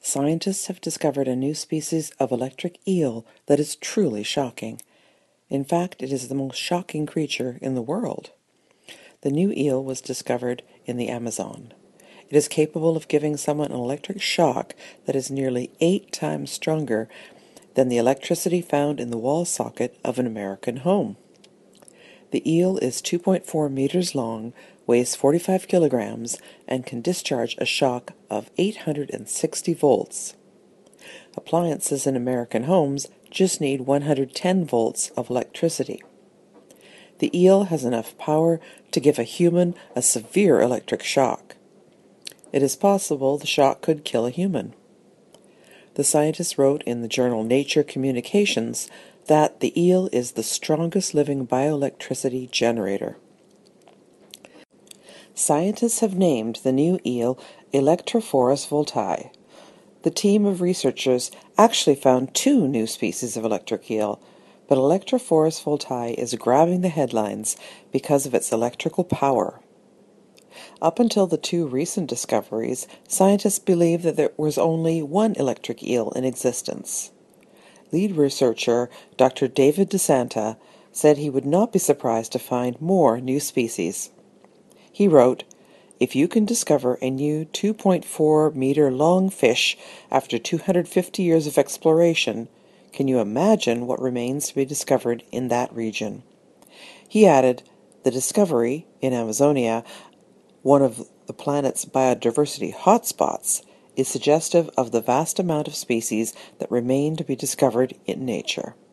Scientists have discovered a new species of electric eel that is truly shocking. In fact, it is the most shocking creature in the world. The new eel was discovered in the Amazon. It is capable of giving someone an electric shock that is nearly 8 times stronger than the electricity found in the wall socket of an American home. The eel is 2.4 meters long, weighs 45 kilograms, and can discharge a shock of 860 volts. Appliances in American homes just need 110 volts of electricity. The eel has enough power to give a human a severe electric shock. It is possible the shock could kill a human. The scientists wrote in the journal Nature Communications that the eel is the strongest living bioelectricity generator. Scientists have named the new eel Electrophorus voltae. The team of researchers actually found 2 new species of electric eel, but Electrophorus voltae is grabbing the headlines because of its electrical power. Up until the 2 recent discoveries, scientists believed that there was only one electric eel in existence. Lead researcher Dr. David DeSanta said he would not be surprised to find more new species. He wrote, "If you can discover a new 2.4-meter-long fish after 250 years of exploration, can you imagine what remains to be discovered in that region?" He added, "The discovery, in Amazonia, one of the planet's biodiversity hotspots, is suggestive of the vast amount of species that remain to be discovered in nature."